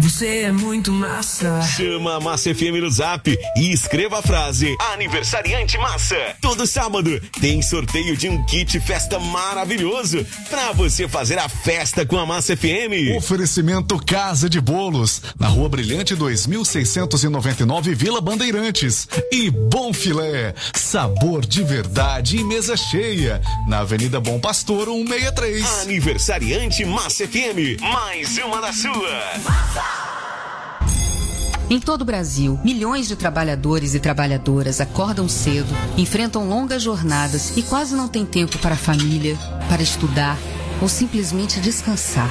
Você é muito massa. Chama a Massa FM no Zap e escreva a frase Aniversariante Massa. Todo sábado tem sorteio de um kit festa maravilhoso pra você fazer a festa com a Massa FM. Oferecimento Casa de Bolos, na Rua Brilhante 2699, Vila Bandeirantes. E Bom Filé, sabor de verdade e mesa cheia, na Avenida Bom Pastor 163. Aniversariante Massa FM, mais uma da sua. Em todo o Brasil, milhões de trabalhadores e trabalhadoras acordam cedo, enfrentam longas jornadas e quase não têm tempo para a família, para estudar ou simplesmente descansar.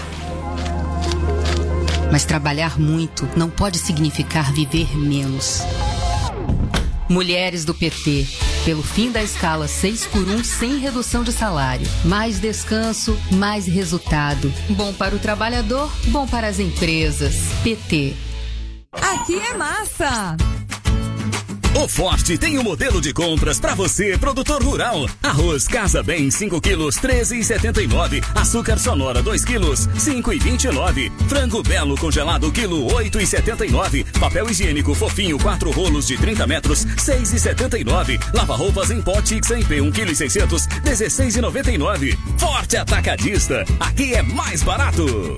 Mas trabalhar muito não pode significar viver menos. Mulheres do PT, pelo fim da escala 6x1 sem redução de salário. Mais descanso, mais resultado. Bom para o trabalhador, bom para as empresas. PT. Aqui é massa! O Forte tem um modelo de compras pra você, produtor rural. Arroz Casa Bem, 5 quilos, 13,79. Açúcar Sonora, 2 quilos, 5,29. Frango Belo congelado, quilo, 8,79. Papel higiênico fofinho, 4 rolos de 30 metros, 6,79. Lava-roupas em pó Tix-MP, 1,6 kg, 16,99. Forte Atacadista, aqui é mais barato.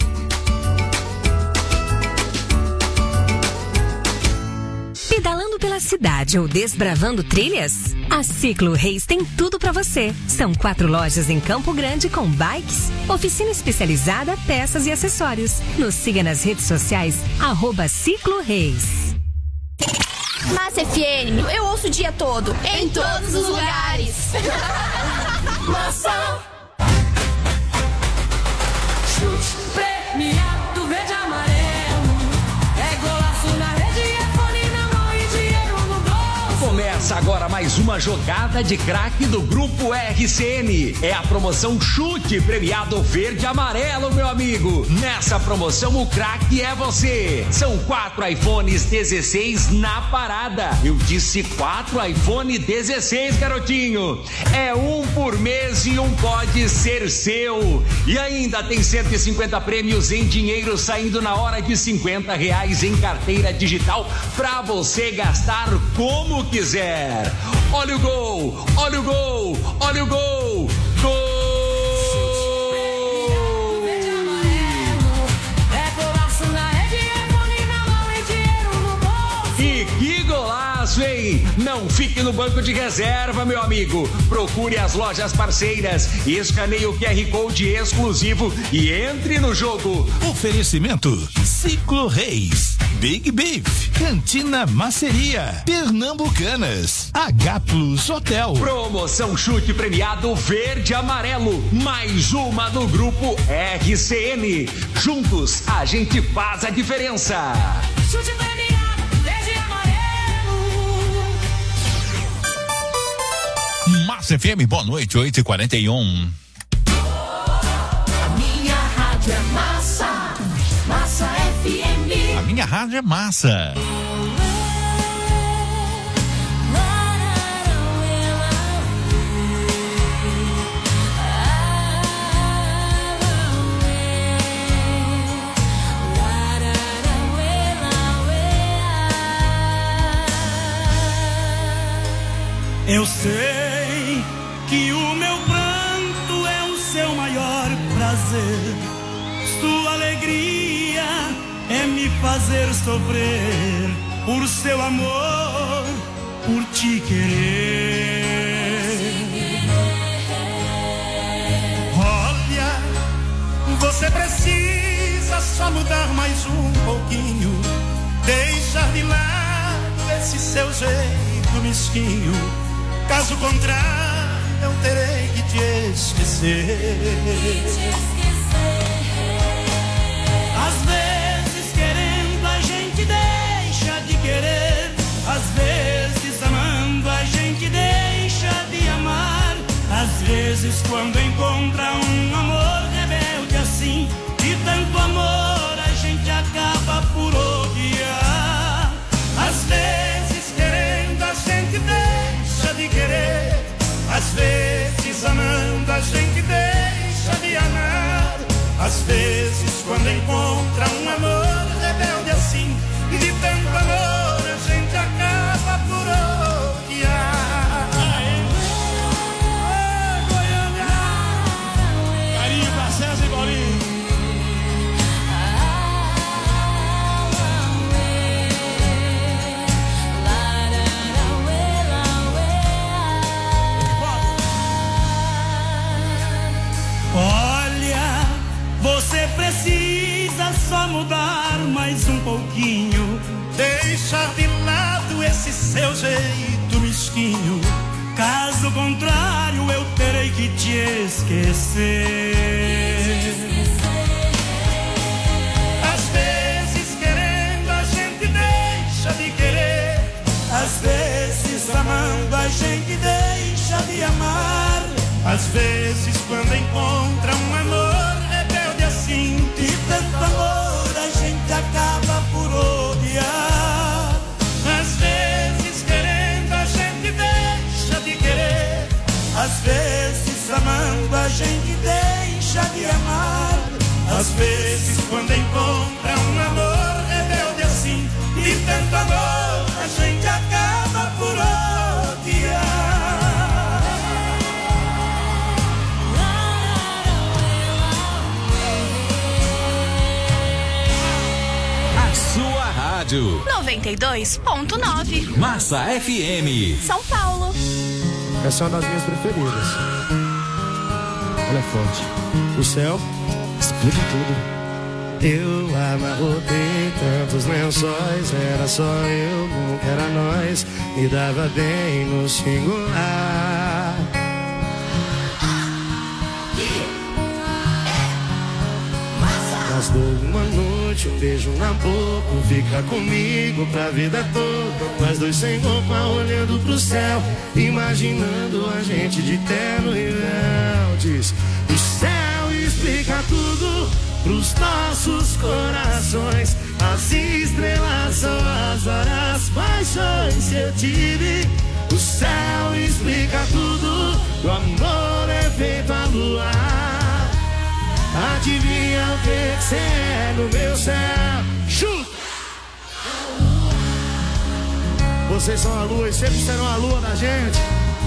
Pedalando pela cidade ou desbravando trilhas? A Ciclo Reis tem tudo pra você. São 4 lojas em Campo Grande com bikes, oficina especializada, peças e acessórios. Nos siga nas redes sociais, @Ciclo Reis. Massa FM, eu ouço o dia todo, em todos os lugares. Massa. Chute premiado, verde e amarelo. É golaço na rede, é fone na mão e dinheiro no bolso. Começa agora mais uma jogada de craque do Grupo RCN. É a promoção Chute Premiado Verde e Amarelo, meu amigo. Nessa promoção, o craque é você. São 4 iPhones 16 na parada. Eu disse 4 iPhone 16, garotinho. É um por mês e um pode ser seu. E ainda tem 150 prêmios em dinheiro saindo na hora de R$50 em carteira digital pra você gastar como quiser. Olha o gol, olha o gol, olha o gol. Gol! E que golaço, hein? Não fique no banco de reserva, meu amigo. Procure as lojas parceiras, escaneie o QR Code exclusivo e entre no jogo. Oferecimento Ciclo Reis, Big Beef, Cantina Maceria, Pernambucanas, H Plus Hotel. Promoção Chute Premiado Verde e Amarelo, mais uma do Grupo RCN. Juntos a gente faz a diferença. Chute premiado, verde e amarelo. Massa FM, boa noite, 8h41. A minha rádio é massa, Massa FM. A minha rádio é massa. Eu sei que o meu pranto é o seu maior prazer. Sua alegria é me fazer sofrer por seu amor, por te querer. Olha, você precisa só mudar mais um pouquinho, deixar de lado esse seu jeito mesquinho. Caso contrário, eu terei que te esquecer. Às vezes querendo a gente deixa de querer, às vezes amando a gente deixa de amar. Às vezes quando encontra um amor rebelde assim, de tanto amor a gente acaba por odiar. Às vezes querendo a gente deixa de querer, às vezes amando a gente deixa de amar. Às vezes quando encontra um amor rebelde mudar mais um pouquinho, deixar de lado esse seu jeito mesquinho. Caso contrário, eu terei que te esquecer. Às vezes querendo a gente deixa de querer, às vezes amando a gente deixa de amar. Às vezes quando encontra um amor rebelde assim, de tanto amor a gente acaba por odiar. Às vezes querendo a gente deixa de querer, às vezes amando a gente deixa de amar. Às vezes quando encontra um amor rebelde assim, de tanto amor a gente acaba por odiar. Sua rádio 92.9 Massa FM São Paulo. Essa é uma das minhas preferidas. Ela é forte. O céu explica tudo. Eu amarrotei tantos lençóis, era só eu, nunca era nós, me dava bem no singular. Bastou uma noite, um beijo na boca, fica comigo pra vida toda. Nós dois sem roupa, olhando pro céu, imaginando a gente de terno e véu. Diz, o céu explica tudo pros nossos corações. As estrelas são as horas, paixões que eu tive. O céu explica tudo, o amor é feito a luar. Adivinha o que cê é no meu céu? Chuta! Vocês são a lua e sempre serão a lua da gente.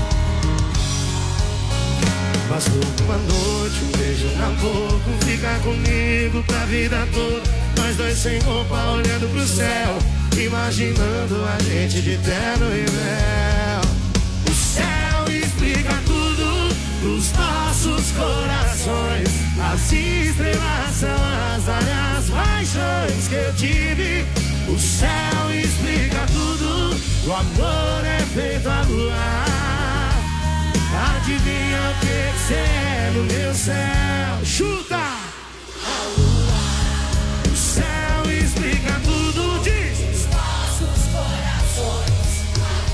Bastou uma noite, um beijo na boca, ficar comigo pra vida toda. Nós dois sem roupa, olhando pro céu, imaginando a gente de terno e véu. O céu explica tudo pros nossos corações. As estrelas são as várias paixões que eu tive. O céu explica tudo, o amor é feito a luar. Adivinha o que cê é no meu céu? Chuta! O céu explica tudo, diz. Os nossos corações.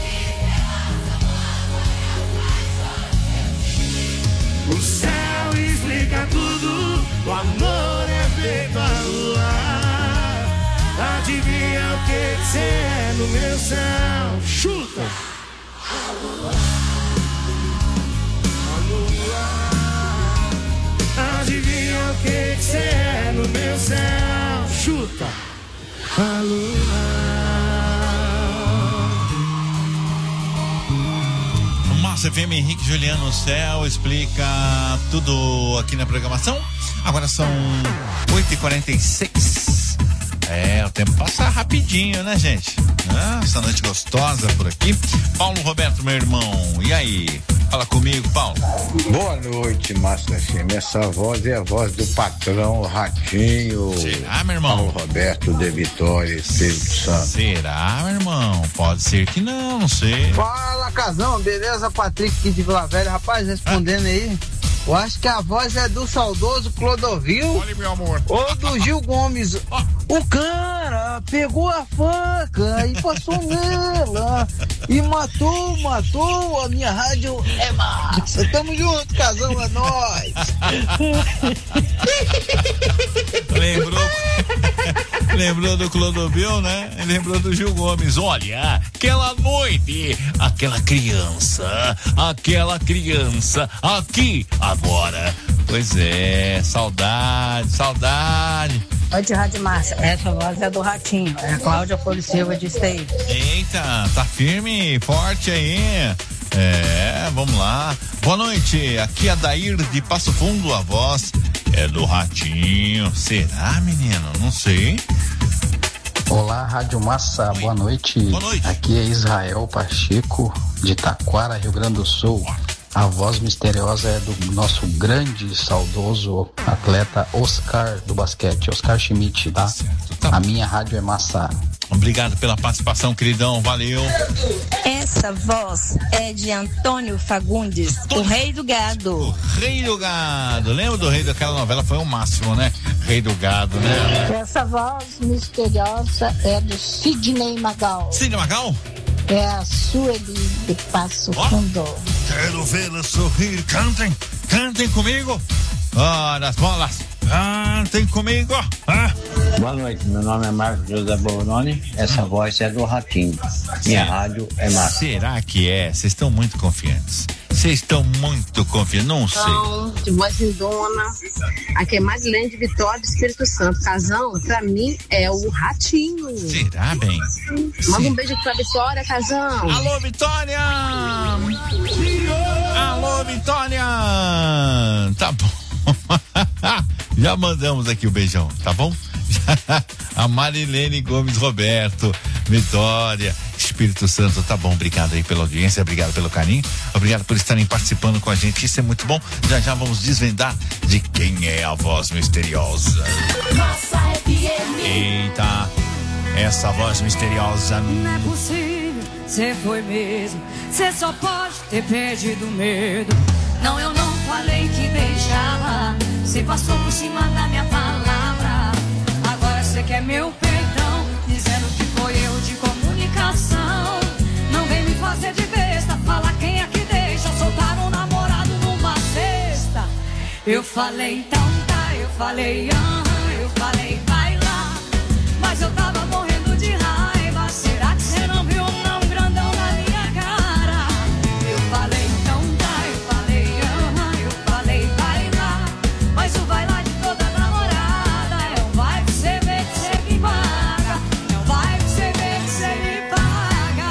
O céu explica tudo, o amor é feito a luar. Adivinha o que cê é no meu céu? Chuta! A lua. Adivinha o que cê é no meu céu? Chuta! A lua. Massa FM, Henrique Juliano, Céu explica tudo aqui na programação. Agora são 8h46. O tempo passa rapidinho, né, gente? Essa noite gostosa por aqui. Paulo Roberto, meu irmão, e aí? Fala comigo, Paulo. Boa noite, Massa FM. Essa voz é a voz do patrão Ratinho. Será, meu irmão? Paulo Roberto de Vitória, Espírito Santo. Será, meu irmão? Pode ser que não sei. Fala, Casão, beleza? Patrick aqui de Vila Velha. Rapaz, respondendo aí, eu acho que a voz é do saudoso Clodovil. Olha, meu amor. Ou do Gil Gomes. O cara pegou a faca e passou nela e matou a minha rádio. É massa. Tamo junto, Casão, é nóis. Lembrou do Clodovil, né? Lembrou do Gil Gomes. Olha, aquela noite, aquela criança aqui, agora. Pois é, saudade. Noite, Rádio Massa. Essa voz é do Ratinho. É a Cláudia Flores Silva de Esteio. Eita, tá firme, forte aí. Vamos lá. Boa noite, aqui é a Dair de Passo Fundo, a voz é do Ratinho. Será, menino? Não sei. Olá, Rádio Massa, boa noite. Boa noite. Aqui é Israel Pacheco, de Taquara, Rio Grande do Sul. A voz misteriosa é do nosso grande, saudoso atleta Oscar do basquete, Oscar Schmidt, tá? A minha rádio é Massa. Obrigado pela participação, queridão, valeu. Essa voz é de Antônio Fagundes, o Rei do Gado. O Rei do Gado, lembra do Rei daquela novela? Foi o máximo, né? Rei do Gado, né? Essa voz misteriosa é do Sidney Magal. Sidney Magal? É a Sueli de Passo Fundo. Quero vê-la sorrir, cantem comigo. Ora, as bolas, cantem comigo. Boa noite, meu nome é Marcos José Boroni, essa voz é do Ratinho. Minha rádio é Massa. Será que é? Vocês estão muito confiantes. Não sei. Então, de voz lindona, aqui é Marilene de Vitória do Espírito Santo. Casão, pra mim, é o Ratinho. Será, bem? Manda um beijo pra Vitória, Casão. Alô, Vitória! Alô, Vitória! Tá bom. Já mandamos aqui o beijão, tá bom? A Marilene Gomes Roberto, Vitória, Espírito Santo, tá bom, obrigado aí pela audiência, obrigado pelo carinho, obrigado por estarem participando com a gente, isso é muito bom. Já vamos desvendar de quem é a voz misteriosa. Massa FM. Eita, essa voz misteriosa. Não é possível, cê foi mesmo, cê só pode ter perdido medo. Não, eu não falei que deixava, cê passou por cima da minha palavra. Agora cê quer meu perdão, dizendo que foi erro de comunicação. Não vem me fazer de besta, fala quem é que deixa soltar um namorado numa cesta. Eu falei então tá, eu falei eu falei vai lá, mas eu tava morrendo de raiva. Será que cê não viu não grandão na minha cara? Eu falei então tá, eu falei vai lá, mas o vai lá de toda namorada é um vai que cê vê que cê me paga, é um vai que cê vê que cê me paga.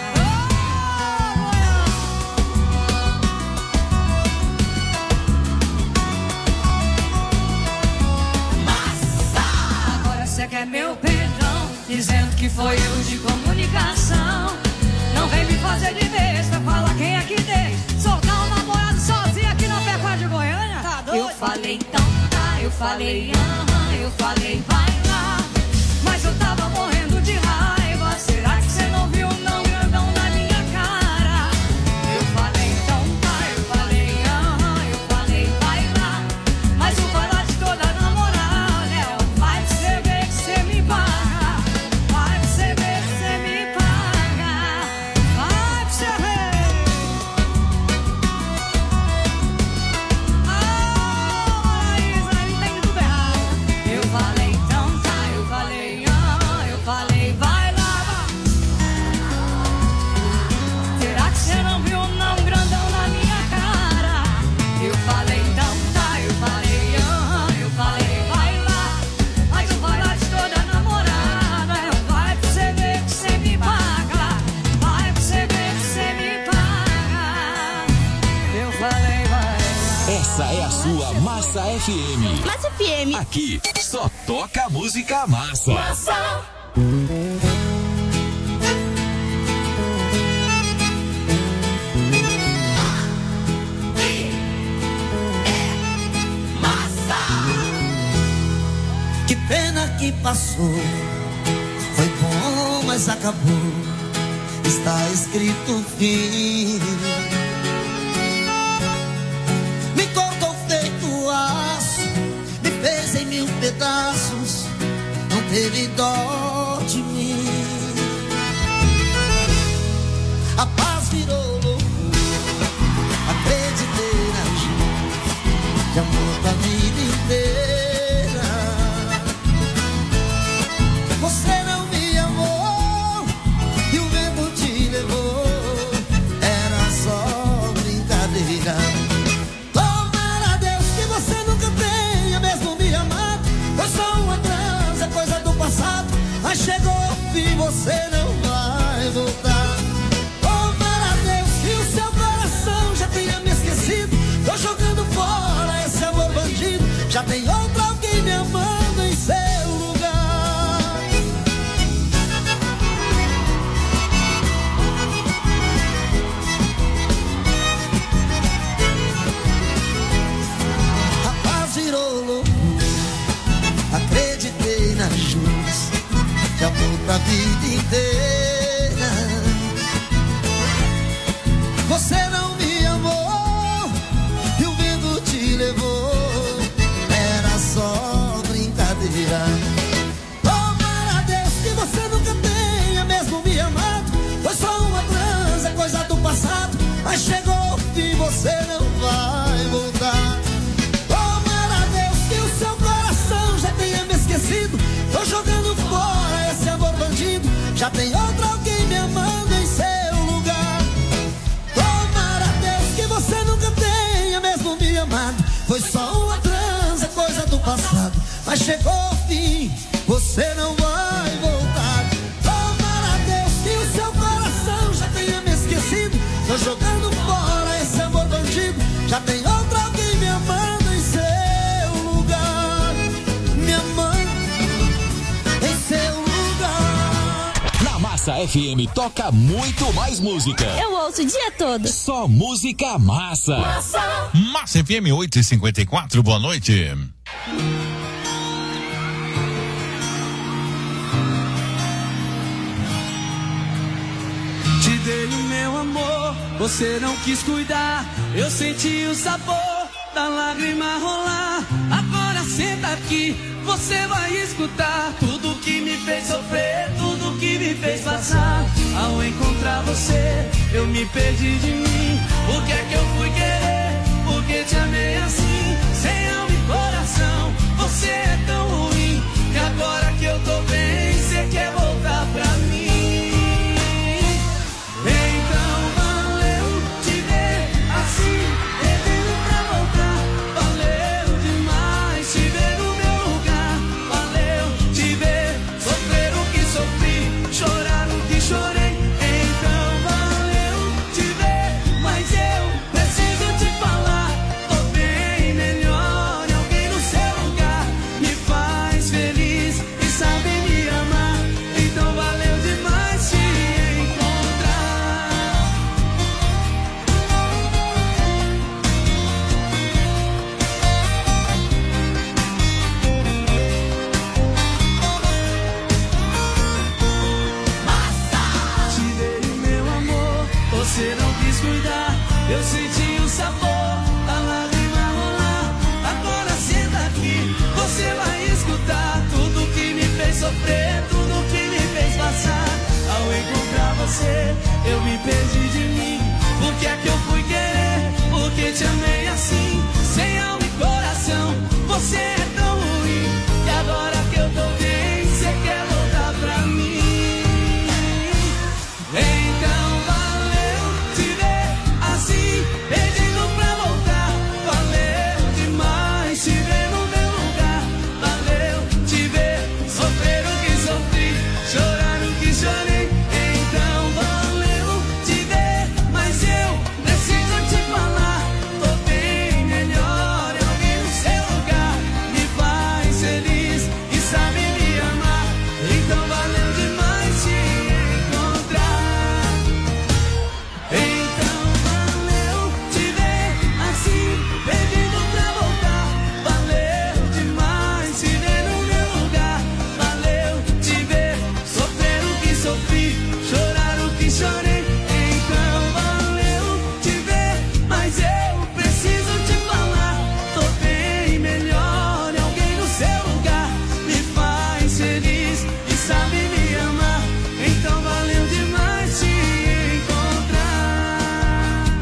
Agora cê quer meu perdão, dizendo que foi erro de comunicação. Não vem me fazer de besta, fala quem é que deixa soltar um namorado sozinho aqui na Pecuária de Goiânia. Tá doido? Eu falei então tá, eu falei vai lá, mas eu tava morrendo de raiva. Será que cê não viu não grandão na minha cara? Eu falei então tá, eu falei vai lá, mas o vai lá de toda namorada é o vai que cê vê que cê me paga, vai que cê vê que cê me paga, vai que cê vê. Eu falei então tá, eu falei vai lá. Será que cê não viu não grandão na minha cara? Eu falei então tá, eu falei vai lá, mas o vai lá de toda namorada é o vai que cê vê que cê me paga, vai que cê vê que cê me paga. Eu falei vai lá. Essa é a sua Massa FM. Massa FM. Aqui só toca música massa. Massa. Que pena que passou, foi bom, mas acabou. Está escrito fim. Me cortou feito aço, me fez em mil pedaços, não teve dó de mim. A paz virou loucura, acreditei na gente, de amor pra vida inteira. Você não me amou e o vento te levou, era só brincadeira. Tomara a Deus que você nunca tenha mesmo me amado, foi só uma trança, coisa do passado. pra vida inteira. Você não me amou e o vento te levou, era só brincadeira. Tomara a Deus que você nunca tenha mesmo me amado. Foi só uma transa, coisa do passado, mas chegou o fim, você não vai voltar. Tomara a Deus que o seu coração já tenha me esquecido. Tô jogando fora esse amor bandido, já tem outro alguém me amando em seu lugar. Tomara a Deus que você nunca tenha mesmo me amado. Foi só uma transa, coisa do passado, mas chegou o fim, você não vai voltar. Tomara a Deus que o seu coração já tenha me esquecido. Tô jogando fora esse amor bandido, já tem outro alguém me amando em seu lugar. Me amando em seu lugar. Na Massa FM toca muito mais música. Eu ouço o dia todo. Só música massa. Massa FM 8h54, boa noite. Te dei o meu amor, você não quis cuidar. Eu senti o sabor da lágrima rolar. Agora senta aqui, você vai escutar tudo que me fez sofrer, tudo que me fez passar. Ao encontrar você, eu me perdi de mim. Por que é que eu fui querer? Por que te amei assim? Sem alma e coração, você é tão ruim. E agora que eu tô bem, você quer voltar pra mim. Então valeu te ver assim, pedindo pra voltar. Valeu demais te ver no meu lugar. Valeu te ver sofrer o que sofri, chorar o que chorei. Então valeu te ver, mas eu preciso te falar. Tô bem melhor e alguém no seu lugar me faz feliz e sabe me amar. Então valeu demais te encontrar. Te dei o meu amor, você não quis cuidar. Eu senti o sabor da lágrima rolar. Agora senta aqui, você vai escutar tudo que me fez sofrer, tudo que me fez passar. Ao encontrar você, eu me perdi de mim. Por que é que eu fui querer? Por que te amei assim? Sem alma e coração, você é tão ruim. E agora que eu tô bem, você quer voltar pra mim. Então valeu te ver assim, pedindo pra voltar. Valeu demais te ver no meu lugar. Valeu te ver sofrer o que sofri, chorar o que chorei. Então valeu te ver, mas eu preciso te falar. Tô bem melhor, e alguém no seu lugar me faz feliz e sabe me amar. Então valeu demais te encontrar. Então valeu te ver assim, pedindo pra voltar. Valeu demais te ver no meu lugar. Valeu te ver sofrer o que sofri, chorar o que chorei. Então valeu te ver, mas eu preciso te falar. Tô bem melhor, e alguém no seu lugar me faz feliz e sabe me amar. Então valeu demais te encontrar.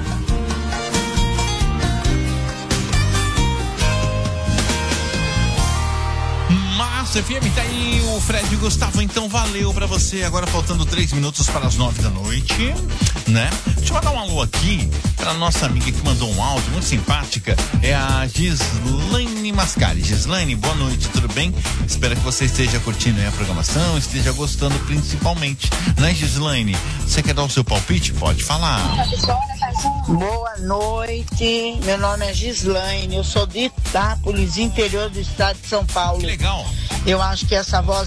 Massa FM, tá aí o Fred e o Gustavo, então valeu pra você. Agora faltando 3 minutos para as 9 da noite, né? Deixa eu mandar um alô aqui pra nossa amiga que mandou um áudio muito simpática, é a Gislaine Mascari. Gislaine, boa noite, tudo bem? Espero que você esteja curtindo aí a programação, esteja gostando principalmente, né, Gislaine? Você quer dar o seu palpite? Pode falar. Boa noite, meu nome é Gislaine, eu sou de Itápolis, interior do estado de São Paulo. Que legal. Eu acho que essa voz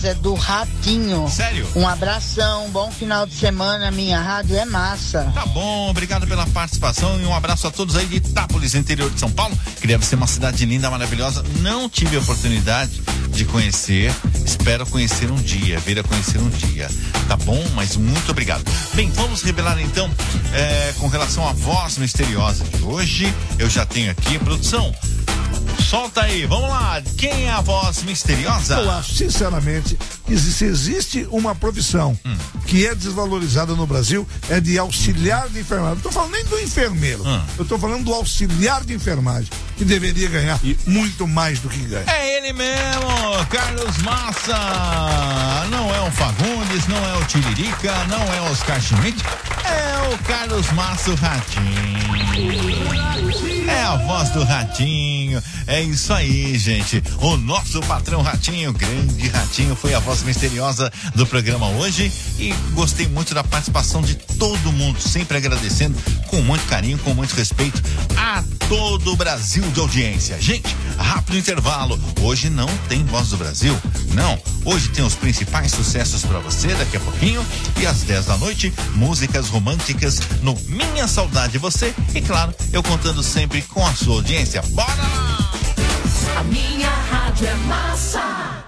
voz é do Ratinho. Sério? Um abração, bom final de semana, minha rádio é massa. Tá bom, obrigado pela participação e um abraço a todos aí de Itápolis, interior de São Paulo, que deve ser uma cidade linda, maravilhosa. Não tive a oportunidade de conhecer, espero conhecer um dia, vir a conhecer um dia. Tá bom? Mas muito obrigado. Bem, vamos revelar então com relação à voz misteriosa de hoje. Eu já tenho aqui, produção, solta aí, vamos lá, quem é a voz misteriosa? Eu acho, sinceramente, que se existe uma profissão que é desvalorizada no Brasil, é de auxiliar de enfermagem. Não tô falando nem do enfermeiro, eu tô falando do auxiliar de enfermagem, que deveria ganhar muito mais do que ganha. É ele mesmo, Carlos Massa. Não é o Fagundes, não é o Tiririca, não é o Oscar Schmidt, é o Carlos Massa, o Ratinho. É a voz do Ratinho. É isso aí, gente. O nosso patrão Ratinho, grande Ratinho, foi a voz misteriosa do programa hoje e gostei muito da participação de todo mundo, sempre agradecendo com muito carinho, com muito respeito a todo o Brasil de audiência. Gente, rápido intervalo. Hoje não tem Voz do Brasil, não. Hoje tem os principais sucessos pra você daqui a pouquinho e às 10 da noite, músicas românticas no Minha Saudade de Você e claro, eu contando sempre com a sua audiência. Bora lá! A minha rádio é massa.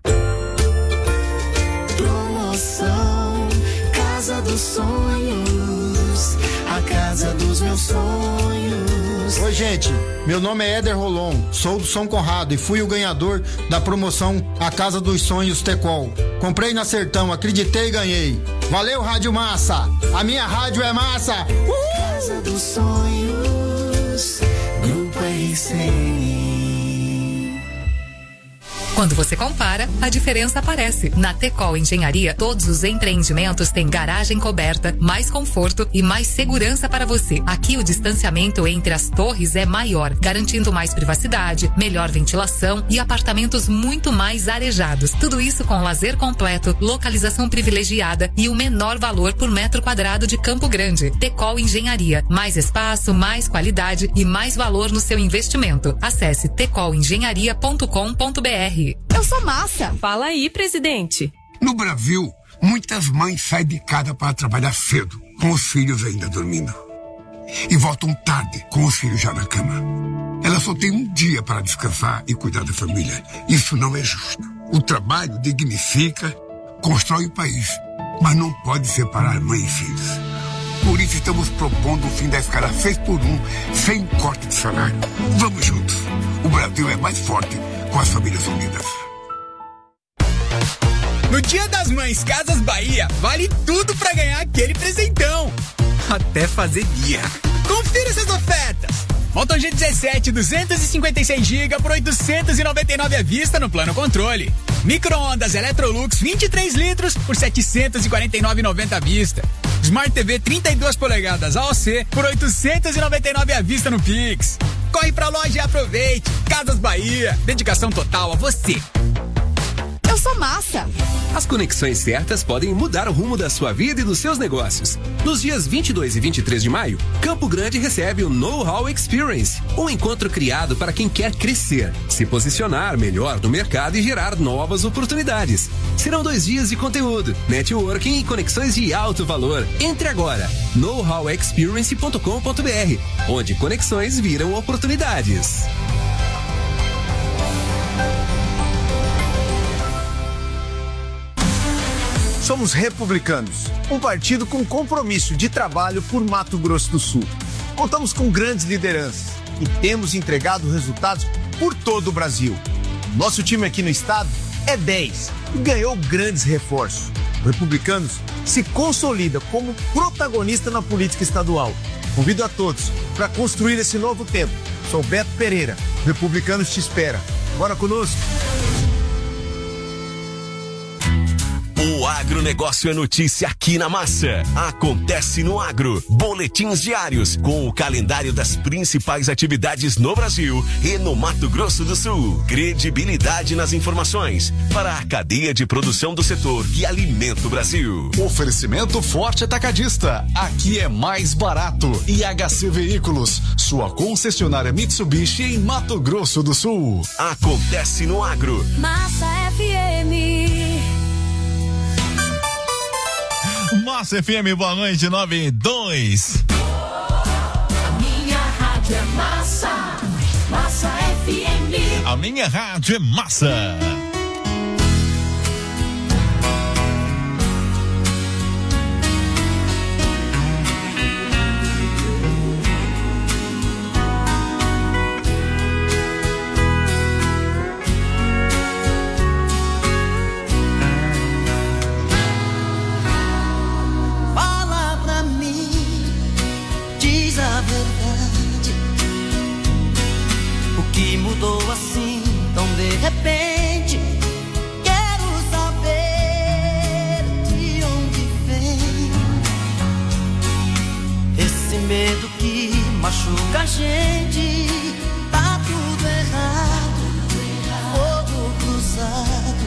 Promoção Casa dos Sonhos, a casa dos meus sonhos. Oi, gente, meu nome é Éder Rolon, sou do São Conrado e fui o ganhador da promoção A Casa dos Sonhos Tecol. Comprei na Sertão, acreditei e ganhei. Valeu, Rádio Massa, a minha rádio é massa. Casa dos Sonhos, Grupo RCN. Quando você compara, a diferença aparece. Na Tecol Engenharia, todos os empreendimentos têm garagem coberta, mais conforto e mais segurança para você. Aqui o distanciamento entre as torres é maior, garantindo mais privacidade, melhor ventilação e apartamentos muito mais arejados. Tudo isso com lazer completo, localização privilegiada e o menor valor por metro quadrado de Campo Grande. Tecol Engenharia, mais espaço, mais qualidade e mais valor no seu investimento. Acesse tecolengenharia.com.br. Eu sou massa. Fala aí, presidente. No Brasil, muitas mães saem de casa para trabalhar cedo, com os filhos ainda dormindo. E voltam tarde, com os filhos já na cama. Elas só têm um dia para descansar e cuidar da família. Isso não é justo. O trabalho dignifica, constrói o país, mas não pode separar mãe e filhos. Por isso estamos propondo o fim da escala 6x1, sem corte de salário. Vamos juntos. O Brasil é mais forte com as famílias unidas. No Dia das Mães Casas Bahia, vale tudo pra ganhar aquele presentão. Até fazer birra. Confira essas ofertas. Moto G17 256 GB por 899 à vista no plano controle. Micro-ondas Electrolux 23 litros por 749,90 à vista. Smart TV 32 polegadas AOC por 899 à vista no Pix. Corre pra loja e aproveite. Casas Bahia, dedicação total a você. Eu sou massa. As conexões certas podem mudar o rumo da sua vida e dos seus negócios. Nos dias 22 e 23 de maio, Campo Grande recebe o Know-How Experience, um encontro criado para quem quer crescer, se posicionar melhor no mercado e gerar novas oportunidades. Serão 2 dias de conteúdo, networking e conexões de alto valor. Entre agora, knowhowexperience.com.br, onde conexões viram oportunidades. Somos Republicanos, um partido com compromisso de trabalho por Mato Grosso do Sul. Contamos com grandes lideranças e temos entregado resultados por todo o Brasil. Nosso time aqui no estado é 10 e ganhou grandes reforços. O Republicanos se consolida como protagonista na política estadual. Convido a todos para construir esse novo tempo. Sou Beto Pereira, Republicanos te espera. Bora conosco! O agronegócio é notícia aqui na Massa. Acontece no Agro. Boletins diários com o calendário das principais atividades no Brasil e no Mato Grosso do Sul. Credibilidade nas informações para a cadeia de produção do setor que alimenta o Brasil. Oferecimento Forte Atacadista. Aqui é mais barato. IHC Veículos, sua concessionária Mitsubishi em Mato Grosso do Sul. Acontece no Agro. Massa FM. Massa FM, boa noite, 9-2. A minha rádio é massa, Massa FM. A minha rádio é massa. Mudou assim, tão de repente. Quero saber de onde vem esse medo que machuca a gente. Tá tudo errado, fogo cruzado,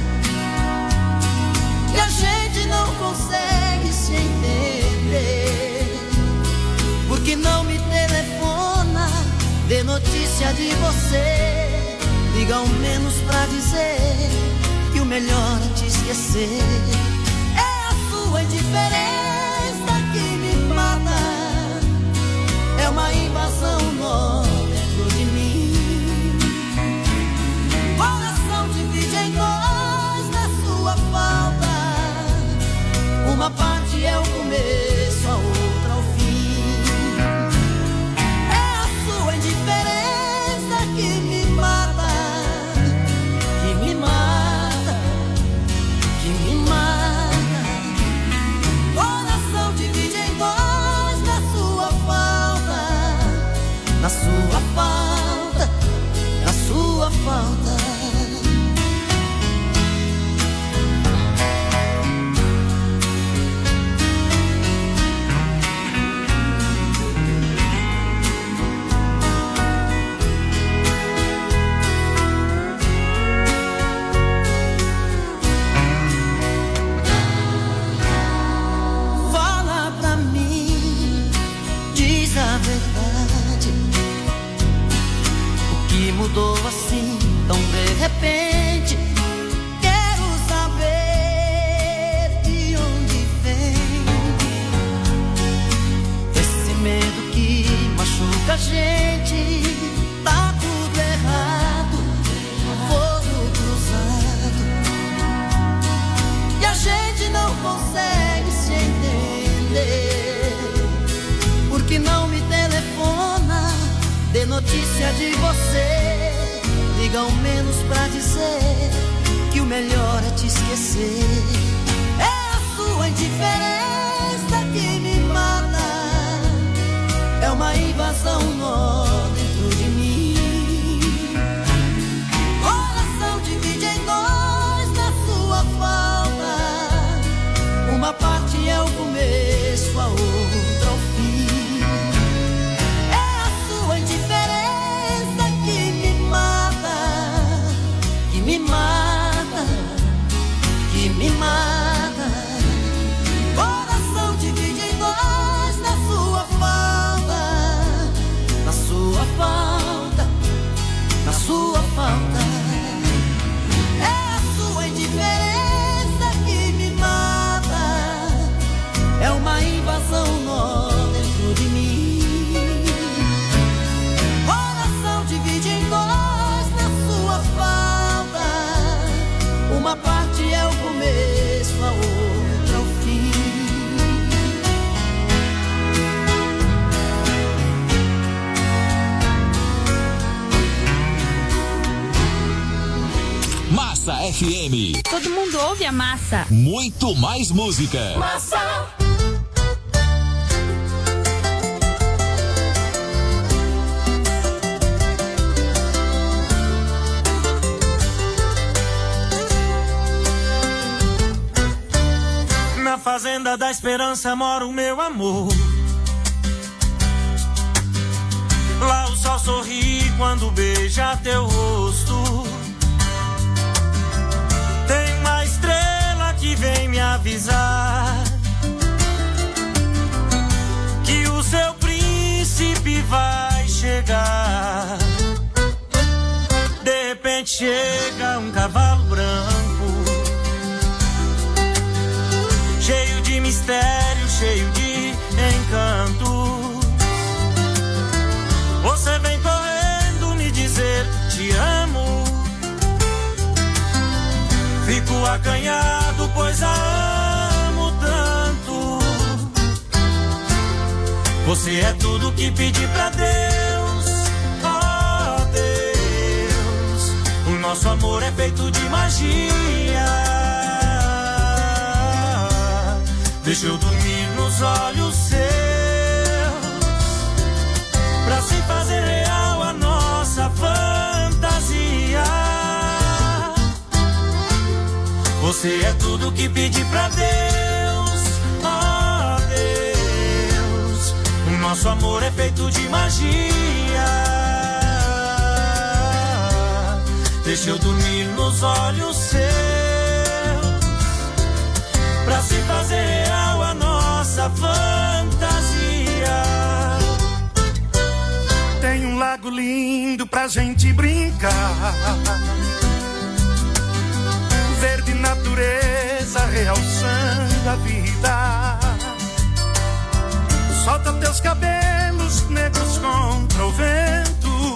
e a gente não consegue se entender. Porque não me telefona, dê notícia de você. Liga ao menos pra dizer que o melhor é te esquecer. É a sua indiferença que me mata. É uma invasão nó dentro de mim. Coração divide em dois na sua falta. Uma parte é o começo, a outra o fim. É a sua indiferença que me mata. Que me mata. Coração divide em dois na sua falta. Na sua falta, na sua falta. Mudou assim, tão de repente. Quero saber de onde vem esse medo que machuca a gente. Tá tudo errado, fogo cruzado, e a gente não consegue se entender. Porque não me telefona, dê notícia de você. Liga ao menos pra dizer que o melhor é te esquecer. É a sua indiferença que me mata. É uma invasão nó dentro de mim. Coração divide em dois na sua falta. Uma parte é o começo, a outra o fim. É a sua indiferença que me mata. Que me mata, que me mata. Coração divide em dois na sua falta. Na sua falta, na sua falta. É a sua indiferença que me mata. É uma invasão nó dentro de mim. Coração divide em dois na sua falta. Uma parte é o começo, a outra o fim. Massa FM. Todo mundo ouve a Massa. Muito mais música. Massa. Na fazenda da esperança mora o meu amor. Lá o sol sorri quando beija teu rosto. Tem uma estrela que vem me avisar que o seu príncipe vai chegar. De repente chega um cavalo branco, cheio de mistério, acanhado, pois a amo tanto. Você é tudo que pedi pra Deus, oh Deus. O nosso amor é feito de magia. Deixa eu dormir nos olhos seus, pra se fazer real a nossa fantasia. Você é tudo que pedi pra Deus, oh Deus. O nosso amor é feito de magia. Deixa eu dormir nos olhos seus, pra se fazer real a nossa fantasia. Tem um lago lindo pra gente brincar, verde natureza realçando a vida. Solta teus cabelos negros contra o vento,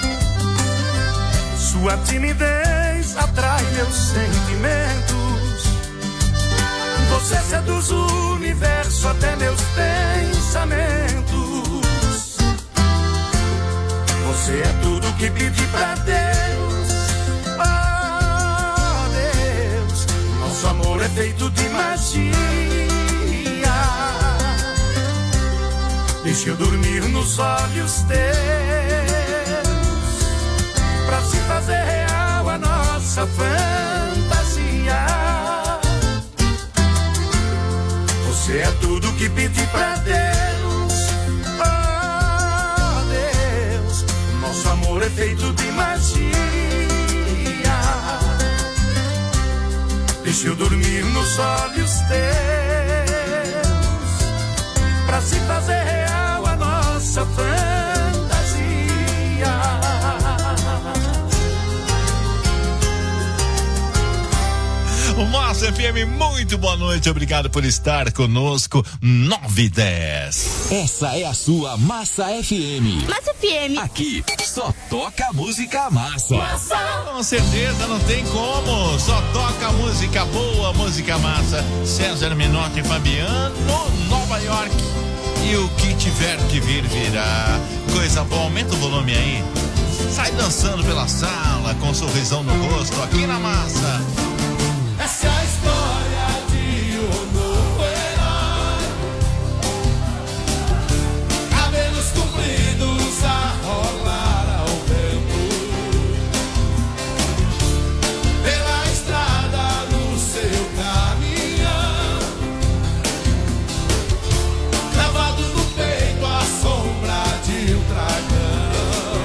sua timidez atrai meus sentimentos. Você seduz o universo até meus pensamentos. Você é tudo que pedi pra Deus, oh Deus. Nosso amor é feito de magia. Deixa eu dormir nos olhos teus, pra se fazer real a nossa fantasia. Você é tudo que pedi pra Deus, oh Deus. Nosso amor é feito de magia. Deixa eu dormir nos olhos teus, pra se fazer real a nossa fantasia. O Massa FM, muito boa noite, obrigado por estar conosco, 9:10. Essa é a sua Massa FM. Massa FM. Aqui só toca música massa. Com certeza, não tem como, só toca música boa, música massa. César Menotti e Fabiano, Nova York. E o que tiver que vir, virá. Coisa boa, aumenta o volume aí. Sai dançando pela sala, com um sorrisão no rosto, aqui na Massa. Essa é a história de um novo herói. Cabelos compridos a rolar ao vento, pela estrada no seu caminhão, cravado no peito a sombra de um dragão.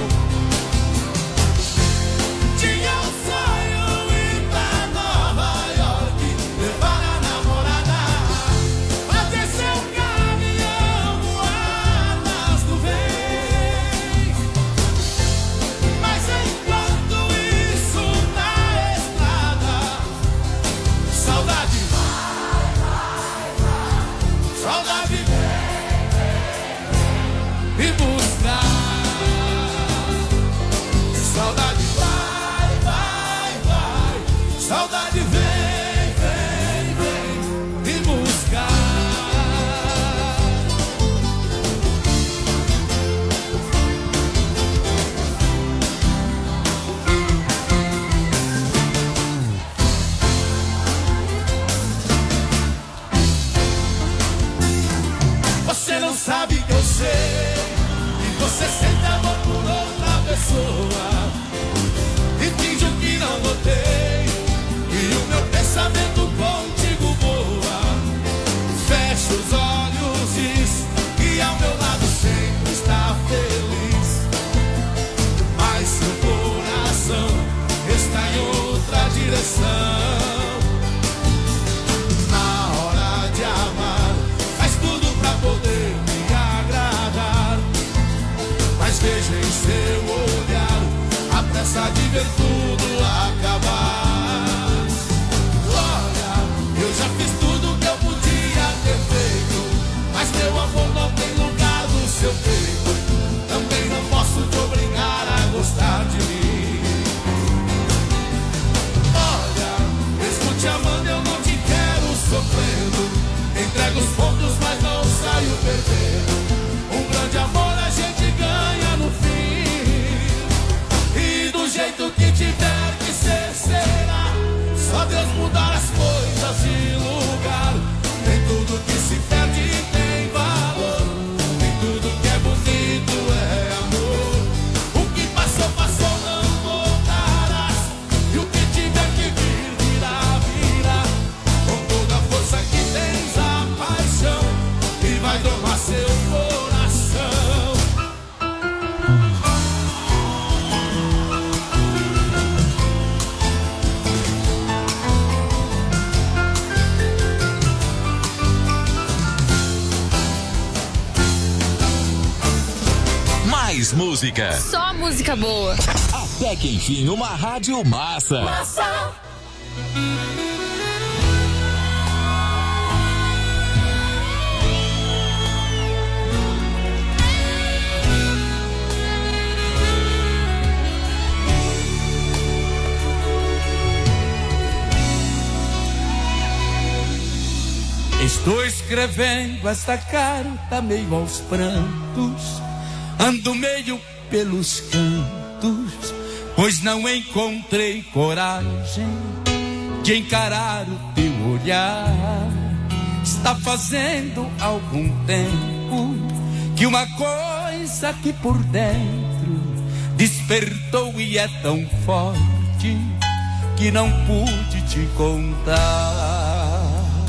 Tinha um sonho ir pra Nova York, levar a namorada, fazer seu caminhão voar nas nuvens. Mas enquanto isso na estrada, saudade vai, saudade vem me buscar. Saudade vai, saudade vem me buscar. Você não sabe que eu sei, e você sente amor por outra pessoa, e finge que não notei, e o meu pensamento contigo voa. Fecha os olhos, diz que ao meu lado sempre está feliz, mas seu coração está em outra direção. Na hora de amar, faz tudo pra poder me agradar, mas veja em seu olhar a pressa de ver tudo acabar. Olha, eu já fiz tudo que eu podia ter feito, mas meu amor não tem lugar no seu peito. Também não posso te obrigar a gostar de mim. Olha, mesmo te amando mais música. Só música boa. Até que enfim, uma rádio massa. Massa. Estou escrevendo esta carta meio aos prantos, ando meio pelos cantos, pois não encontrei coragem de encarar o teu olhar. Está fazendo algum tempo que uma coisa aqui por dentro despertou e é tão forte que não pude te contar.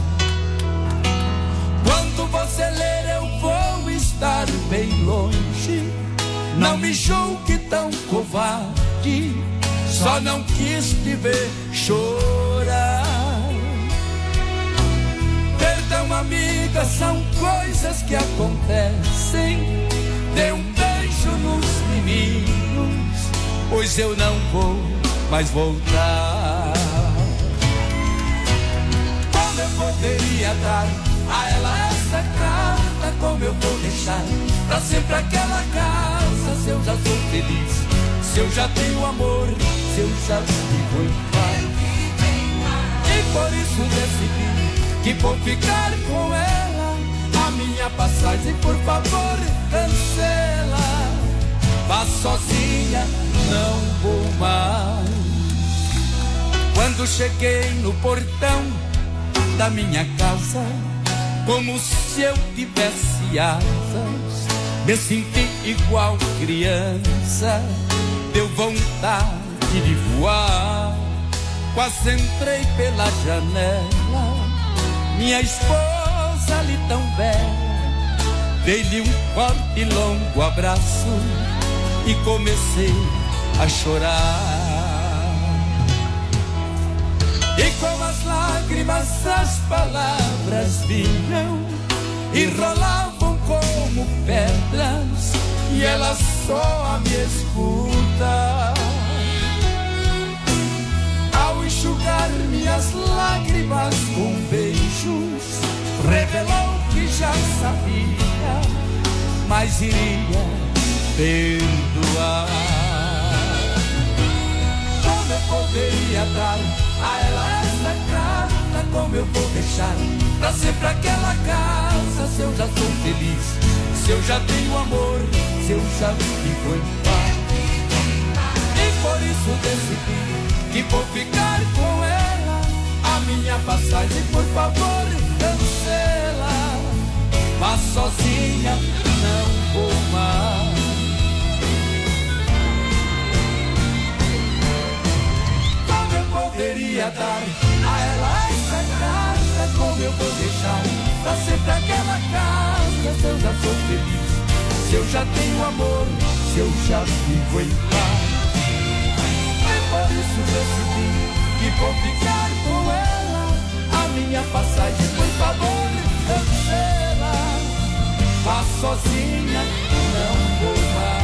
Quando você ler eu vou estar bem longe, não me julgue tão covarde, só não quis te ver chorar. Perdão, amiga, são coisas que acontecem. Dê um beijo nos meninos, pois eu não vou mais voltar. Como eu poderia dar a ela essa carta, como eu vou deixar pra sempre aquela casa, se eu já sou feliz, se eu já tenho amor, se eu já vivo em paz. E por isso decidi que vou ficar com ela. A minha passagem, por favor, cancela. Vá sozinha, não vou mais. Quando cheguei no portão da minha casa, como se eu tivesse asas, me senti igual criança, deu vontade de voar. Quase entrei pela janela, minha esposa ali tão bela, dei-lhe um forte e longo abraço e comecei a chorar. E com as lágrimas as palavras vinham e rolavam como pedras, e ela só me escuta. Ao enxugar minhas lágrimas com beijos, revelou que já sabia, mas iria perdoar. Como eu poderia dar a ela essa carta, como eu vou deixar pra sempre aquela casa, se eu já sou feliz, se eu já tenho amor, se eu já vivo em paz. E por isso decidi que vou ficar com ela. A minha passagem, por favor, cancela. Vá sozinha, não vou mais. Como eu poderia dar a ela essa carta, como eu vou deixar pra sempre aquela casa, se eu já sou feliz, se eu já tenho amor, se eu já vivo em paz. Por isso decidi que vou ficar com ela. A minha passagem, por favor, cancela. Vá sozinha, não vou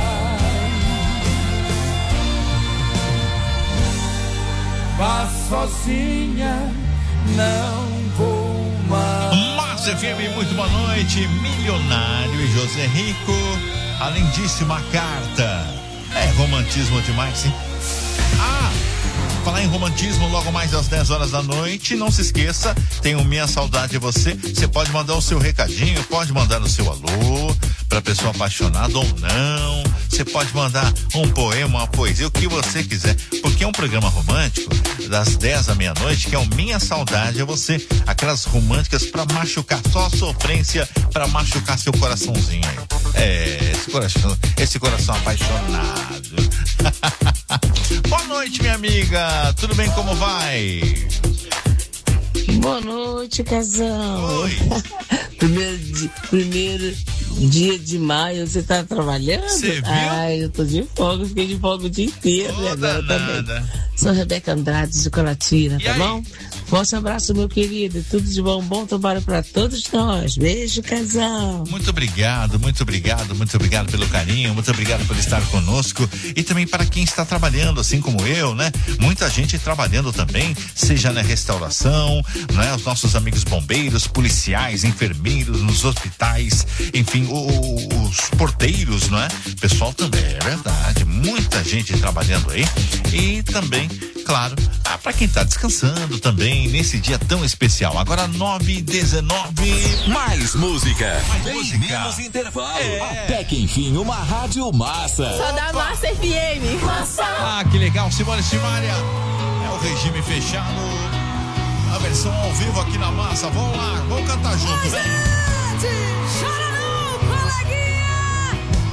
mais. Vá sozinha, não vou mais. Massa FM, muito boa noite. Milionário e José Rico. A lindíssima carta. É romantismo demais, sim? Falar em romantismo, logo mais às 10 horas da noite, não se esqueça, tenho minha saudade de você. Você pode mandar o seu recadinho, pode mandar o seu alô pra pessoa apaixonada ou não. Você pode mandar um poema, uma poesia, o que você quiser, porque é um programa romântico das 10 à meia-noite, que é o Minha Saudade é Você. Aquelas românticas pra machucar, só sofrência pra machucar seu coraçãozinho aí. Esse coração apaixonado. Boa noite, minha amiga. Tudo bem? Como vai? Boa noite, casal. Oi. Primeiro dia de maio, você tá trabalhando? Você viu? Ai, eu tô de folga, fiquei de folga o dia inteiro, e agora também. Sou Rebeca Andrade de Colatina, tá bom? Forte abraço, meu querido. Tudo de bom, bom trabalho pra todos nós. Beijo, casal. Muito obrigado pelo carinho, muito obrigado por estar conosco e também para quem está trabalhando, assim como eu, né? Muita gente trabalhando também, seja na restauração, né? Os nossos amigos bombeiros, policiais, enfermeiros, nos hospitais, enfim, os porteiros, não é? Pessoal também, é verdade, muita gente trabalhando aí e também, claro, para quem está descansando também nesse dia tão especial. Agora 9h19. Mais música. Menos intervalo. Até que enfim, uma rádio massa. Só da Massa FM. Massa. Ah, que legal, Simone Simaria. É o regime fechado. A versão ao vivo aqui na Massa. Vamos lá, vamos cantar junto. Oi, gente, chora não, coleguinha.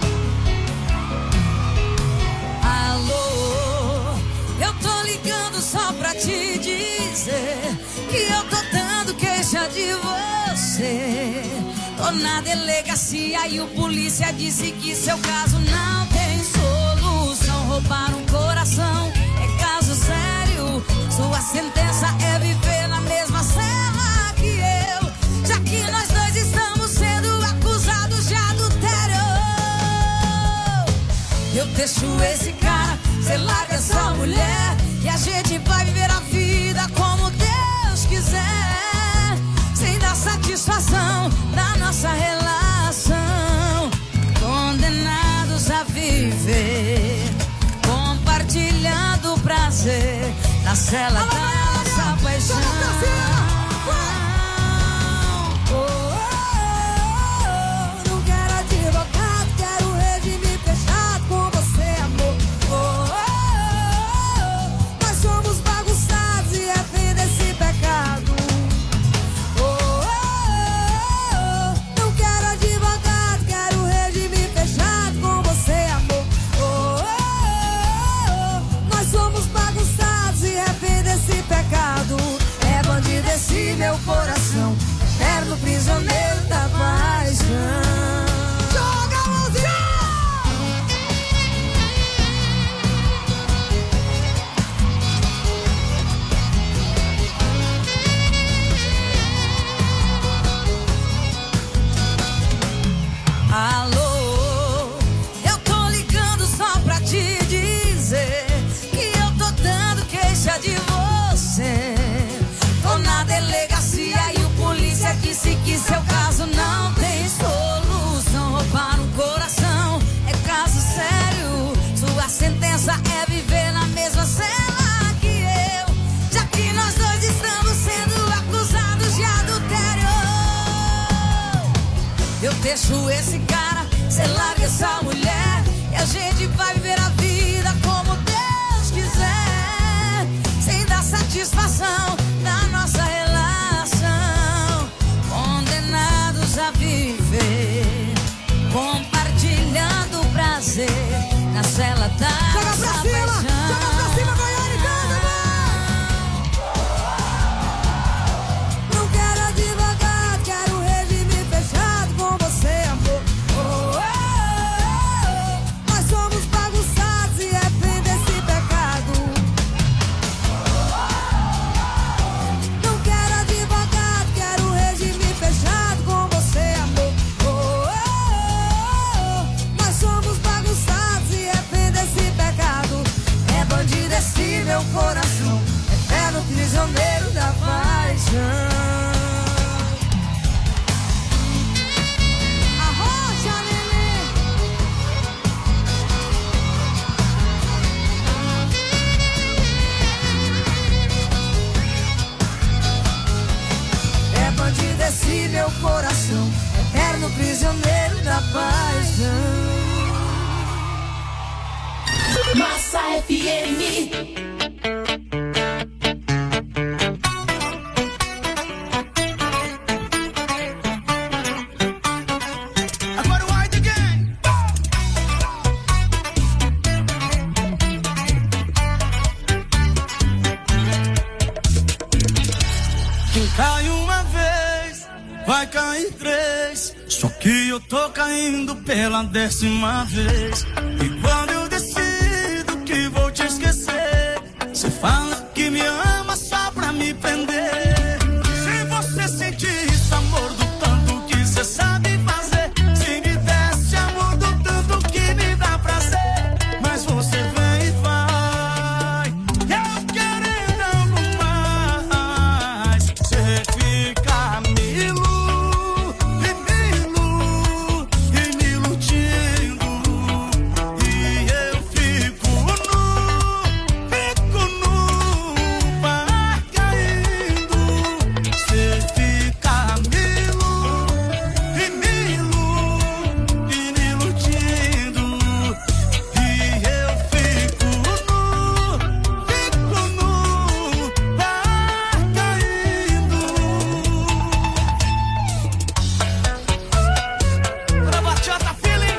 Alô, eu tô ligando só pra te dizer que eu tô dando queixa de você. Tô na delegacia e o polícia disse que seu caso não tem solução. Roubaram um coração, é caso sério. Sua sentença é viver na mesma cela que eu, já que nós dois estamos sendo acusados de adultério. Eu deixo esse cara, cê larga essa mulher e a gente vai viver a vida como Deus quiser, sem dar satisfação na nossa relação. Condenados a viver, compartilhando o prazer na cela da nossa paixão. Não quero advogado, quero regime fechado com você, amor. Nós somos bagunçados e é fim desse pecado. Não quero advogado, quero regime fechado com você, amor. Nós somos bagunçados e é fim desse pecado. É bandido esse meu coração, eterno prisioneiro da paixão. Joga a mãozinha! Alô, eu tô ligando só pra te dizer que eu tô dando queixa de você. Tô na delegacia e o polícia disse que seu caso não tem solução. Roubaram um coração, é caso sério. Sua sentença é viver na mesma cela que eu, já que nós dois estamos sendo acusados de adultério. Eu deixo esse cara, cê larga essa mulher e a gente vai viver a vida como Deus quiser, sem dar satisfação na nossa relação. Condenados a viver, compartilhando o prazer na cela da nossa paixão. Joga pra cima, Goiânia, canta, não quero advogado, quero regime fechado com você, amor. Nós somos bagunçados e é fim desse pecado. Não quero advogado, quero regime fechado com você, amor. Nós somos bagunçados e é fim desse pecado. É bandido esse meu coração, eterno prisioneiro da paixão. Arrocha, neném. É bandido esse meu coração, eterno prisioneiro da paixão. Massa FM. Agora o White Gang. Quem cai uma vez vai vai cair 3. Só que eu tô caindo pela 10ª vez. E quando eu decido que vou te esquecer, você fala que me ama só pra me prender. Se você sentir esse amor do tanto que você sabe fazer, se me desse amor do tanto que me dá prazer, mas você vem e vai, eu querendo algo mais. Você fica me iludindo, e eu fico no mar caindo. Você fica me iludindo, e eu fico no mar caindo. Pra bachata feeling.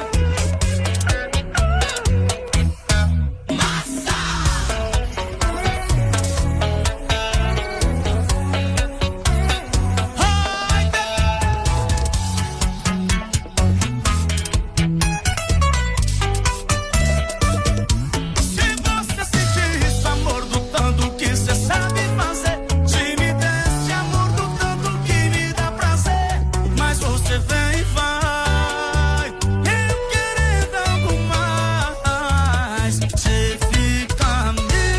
Se você sentir esse amor do tanto que você sabe fazer, se me desse amor do tanto que me dá prazer, mas você vem e vai, eu querendo algo mais. Você fica me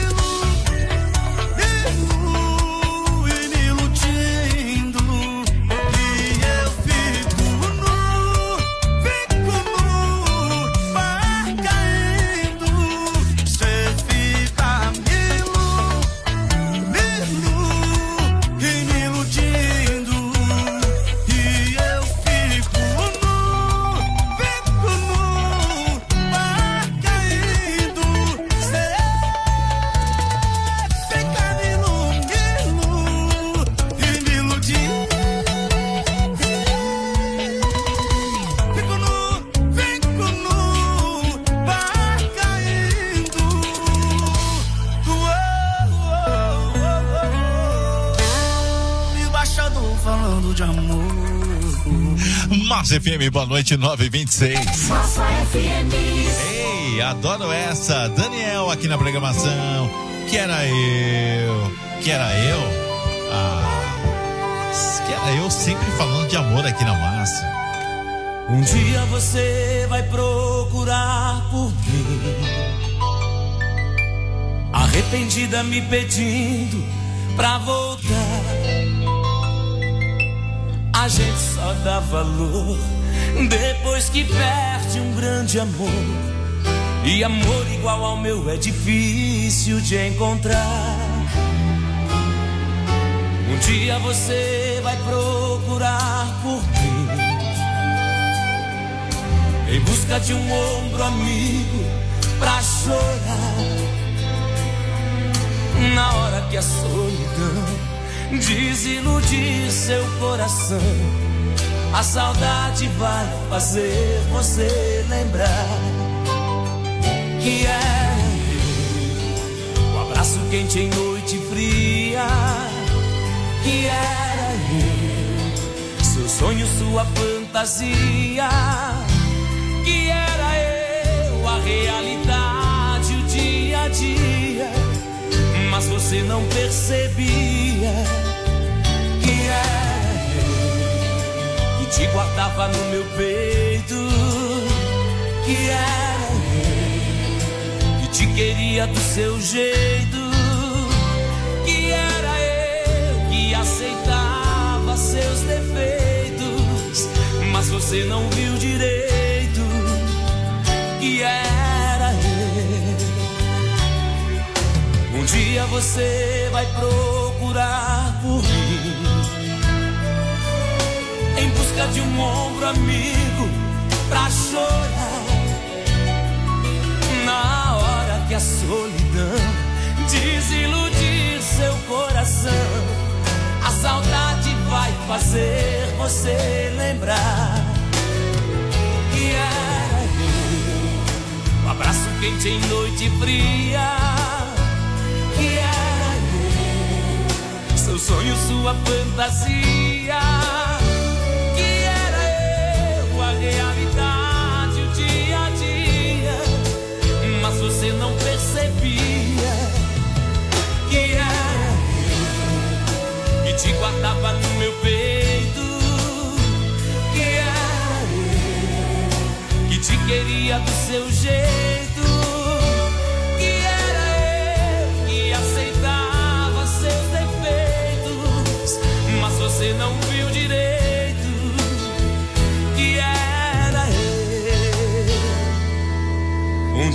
iludindo, e eu fico no mar caindo. Você fica me iludindo, e eu fico no mar caindo. Você fica me iludindo, fico no mar caindo. Embaixador falando de amor. Massa FM, boa noite, 9h26. Massa FM. Ei, adoro essa. Daniel aqui na programação. Que era eu. Que era eu sempre falando de amor aqui na Massa. Um dia você vai procurar por mim, arrependida me pedindo pra voltar. A gente só dá valor depois que perde um grande amor, e amor igual ao meu é difícil de encontrar. Um dia você vai procurar por mim, em busca de um ombro amigo pra chorar. Na hora que a solidão desiludir seu coração, a saudade vai fazer você lembrar que era eu, o abraço quente em noite fria. Que era eu, seu sonho, sua fantasia. Que era eu, a realidade, o dia a dia, mas você não percebia. Que era eu, que te guardava no meu peito. Que era eu, que te queria do seu jeito. Que era eu, que aceitava seus defeitos, mas você não viu direito. Que era eu. Um dia você vai procurar por mim, em busca de um ombro amigo pra chorar. Na hora que a solidão desiludir seu coração, a saudade vai fazer você lembrar. Que era eu, o abraço quente em noite fria. Que era eu, seu sonho, sua fantasia.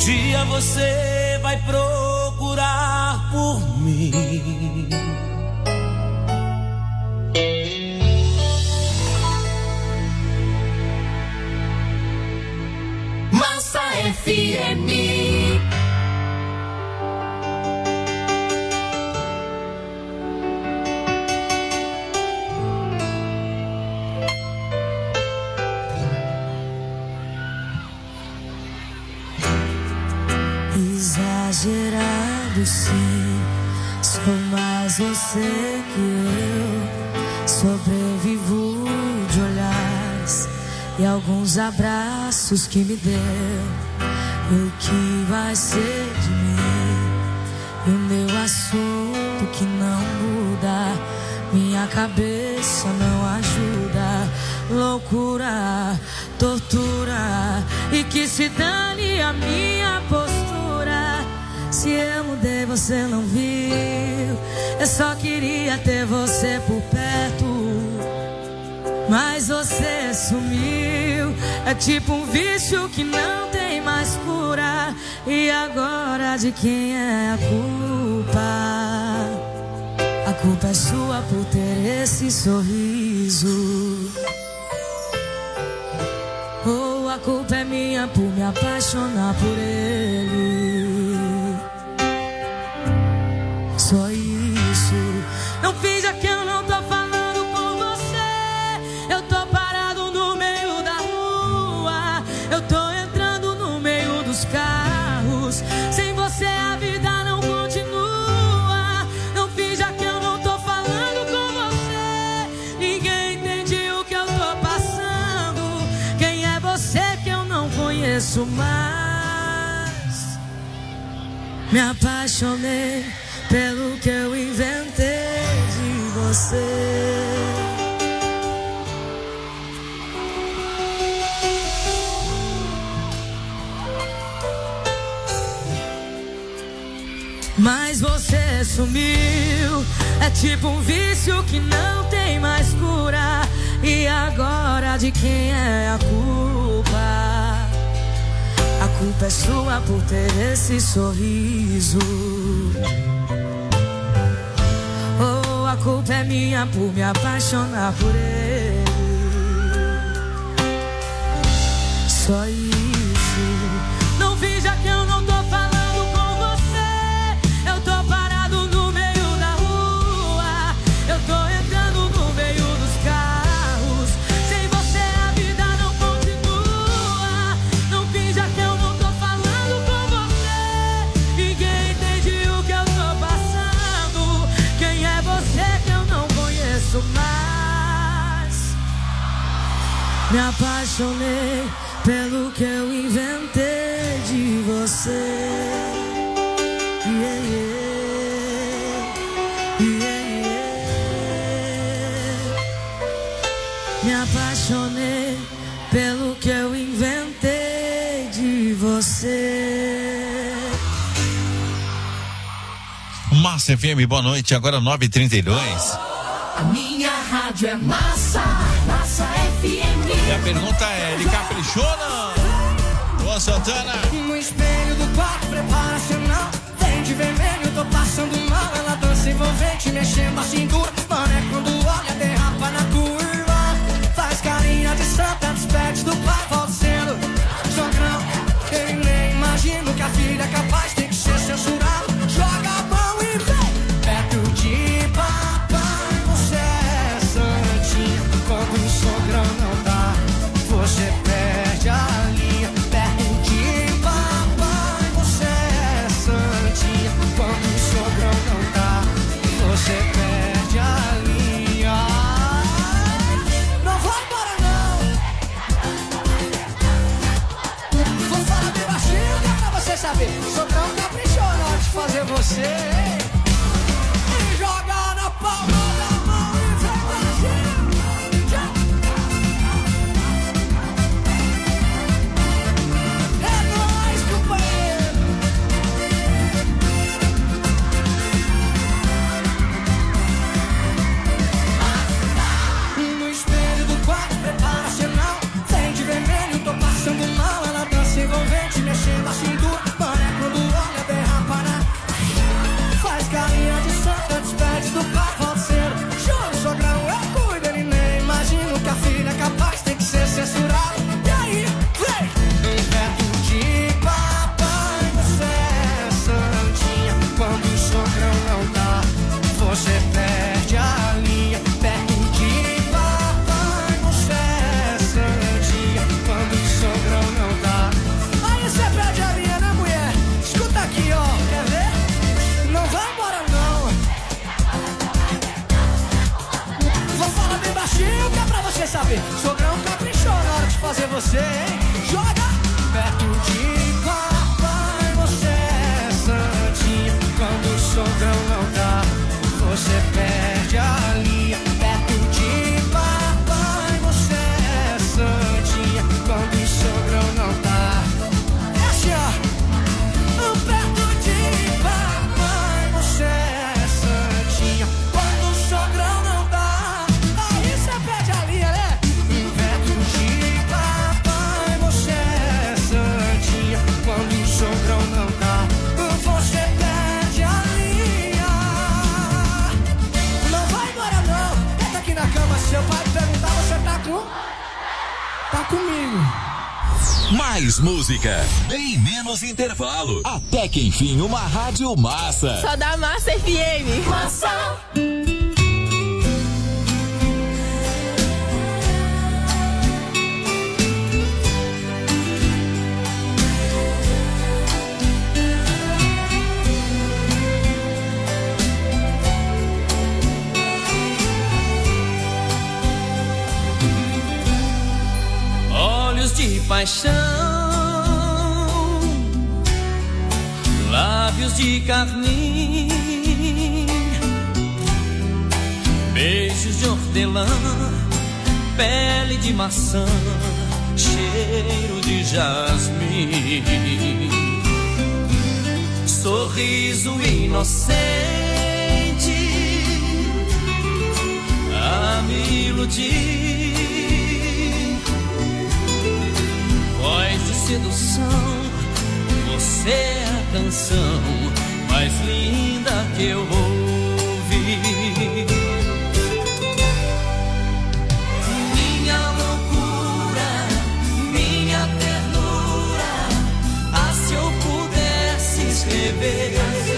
dia você vai procurar por mim. Massa FM. Exagerado sim, sou mais você que eu. Sobrevivo de olhares e alguns abraços que me deu. E o que vai ser de mim? E o meu assunto que não muda. Minha cabeça não ajuda. Loucura, tortura, e que se dane a minha postura. Se eu mudei, você não viu. Eu só queria ter você por perto, mas você sumiu. É tipo um vício que não tem mais cura. E agora de quem é a culpa? A culpa é sua por ter esse sorriso. Ou a culpa é minha por me apaixonar por ele. Só isso. Não finja que eu não tô falando com você. Eu tô parado no meio da rua. Eu tô entrando no meio dos carros. Sem você a vida não continua. Não finja que eu não tô falando com você. Ninguém entende o que eu tô passando. Quem é você que eu não conheço mais? Me apaixonei pelo que eu inventei de você. Mas você sumiu. É tipo um vício que não tem mais cura. E agora de quem é a culpa? A culpa é sua por ter esse sorriso. Oh, a culpa é minha por me apaixonar por ele. Só isso. Não finja que eu não tô falando com você. Eu tô parado no meio da rua. Eu tô entrando no meio dos carros. Sem você a vida não continua. Não finja que eu não tô falando com você. Ninguém entende o que eu tô passando. Quem é você que eu não conheço mais? Me apaixonei pelo que eu inventei de você. Yeah, yeah. Yeah, yeah. Me apaixonei pelo que eu inventei de você. Massa FM, boa noite, agora 9h32. A minha rádio é Massa, Massa FM. E a pergunta é, ele caprichou ou não? Ô Santana. No espelho do quarto preparacional, vem de vermelho, tô passando mal. Ela dança envolvente, mexendo a cintura. Mano, é quando olha, derrapa na curva. Faz carinha de santa, despede do pai, volta sendo sogrão. Eu nem imagino que a filha é capaz, tem que ser censurado. Joga a mão e vem perto de papai. Você é santinha, quando o sogrão não dá, você perde a linha. Perto de papai, você é santinha, quando o sogrão não dá, você perde a linha. sabe, sogrão caprichou na hora de fazer você, hein? Joga perto de papai, você é santinha. Quando o sogrão não dá, você perde a linha. Perto de papai, você é santinha. Quando o sogrão não dá, é assim, ó. Perto de papai, você é santinha. Quando o sogrão não dá, aí você perde a linha, né? Perto de papai, você é santinha. Quando o sogrão não dá, você perde a linha. Não vai embora não, deita aqui na cama. Se seu pai perguntar, você tá com... Tá comigo. Mais música, bem menos intervalo. Até que enfim, uma rádio massa. Só dá Massa FM. Massa. Olhos de paixão, lábios de carmim, beijos de hortelã, pele de maçã, cheiro de jasmim, sorriso inocente a me iludir. Voz de sedução, você é a canção mais linda que eu ouvi. Minha loucura, minha ternura, ah, se eu pudesse escrever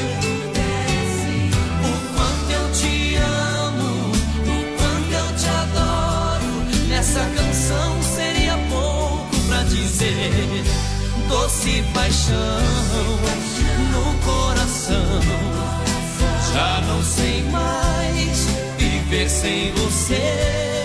o quanto eu te amo, o quanto eu te adoro, nessa canção seria pouco pra dizer. Doce paixão no coração, já não sei mais viver sem você.